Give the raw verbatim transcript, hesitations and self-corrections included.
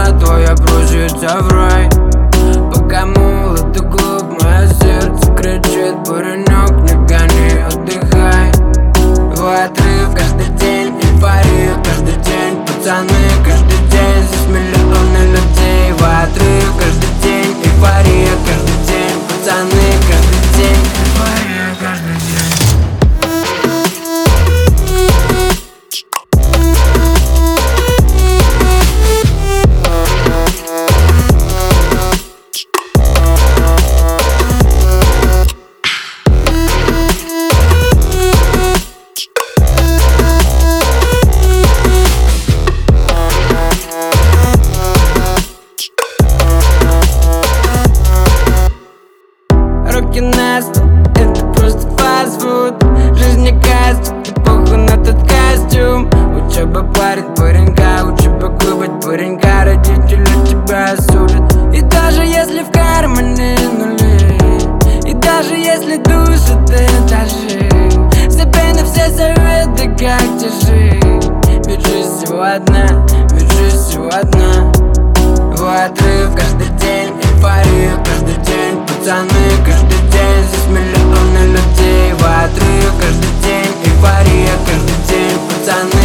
твоя просится в рай. Пока молод и глуп, мое сердце кричит: паренек, не гони, отдыхай. Твой отрыв каждый день, эйфория каждый день. Пацаны, каждый день, здесь миллионы людей. В отрыв каждый день, эйфория каждый день. Пацаны, каждый день, эйфория каждый день. Руки на стол, это просто фастфуд. Жизнь не каст, и похуй на тот костюм. Учеба парень паренька, учеба клубать паренька. Родители тебя осудят. И даже если в кармане нули, и даже если душу ты дожил, забей на все советы, как тебе жить. Ведь жизнь всего одна, ведь жизнь всего одна. В отрыв каждый день, эйфория каждый день. Пацаны, каждый день, здесь миллионы людей. В отрыв каждый день, эйфория каждый день. Пацаны.